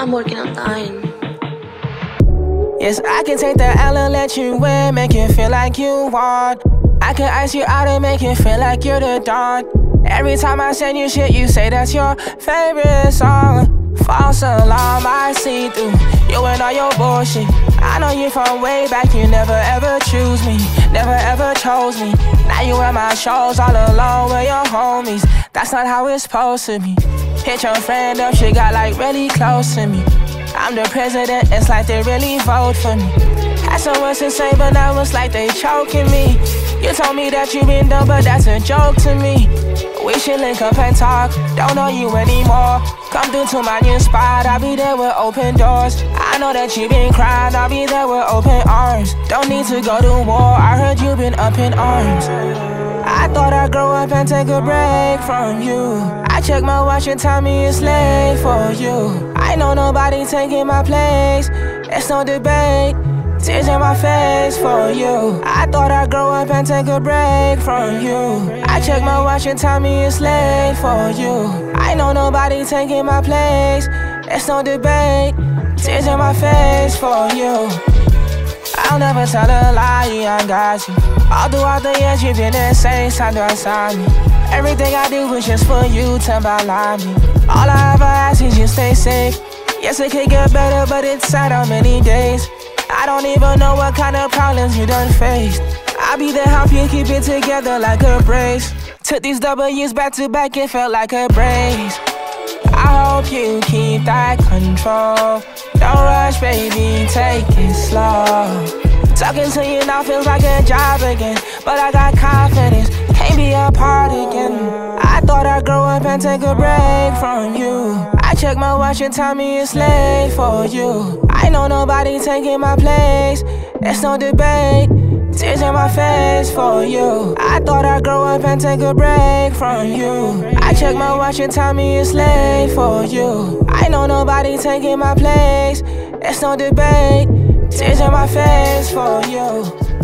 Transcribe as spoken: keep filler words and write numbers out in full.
I'm working on dying. Yes, I can take the L and let you win, make you feel like you want. I can ice you out and make you feel like you're the dawn. Every time I send you shit, you say that's your favorite song. False alarm, I see through you and all your bullshit. I know you from way back, you never ever choose me, never ever chose me. Now you at my shows all alone with your homies. That's not how it's supposed to be. Hit your friend up, she got like really close to me. I'm the president, it's like they really vote for me. Had so much to say, but now it's like they choking me. You told me that you been done, but that's a joke to me. We should link up and talk, don't know you anymore. Come through to my new spot, I'll be there with open doors. I know that you been crying, I'll be there with open arms. Don't need to go to war, I heard you been up in arms. I thought I'd grow up and take a break from you. I check my watch and tell me it's late for you. I know nobody taking my place, it's no debate. Tears in my face for you. I thought I'd grow up and take a break from you. I check my watch and tell me it's late for you. I know nobody taking my place, it's no debate. Tears in my face for you. I'll never tell a lie, I got you. All throughout the years you've been insane, time to outside me. Everything I do is just for you, tell me. All I ever ask is you stay safe. Yes, it could get better, but it's sad how many days. I don't even know what kind of problems you done faced. I'll be there, help you keep it together like a brace. Took these W's back to back, it felt like a brace. I hope you keep that control. Don't rush, baby, take it slow. Talking to you now feels like a job again, but I got confidence, can't be apart again. I thought I'd grow up and take a break from you. I check my watch and tell me it's late for you. I know nobody taking my place, it's no debate. Tears in my face for you. I thought I'd grow up and take a break from you. I check my watch and tell me it's late for you. I know nobody taking my place, it's no debate. Tears in my face for you.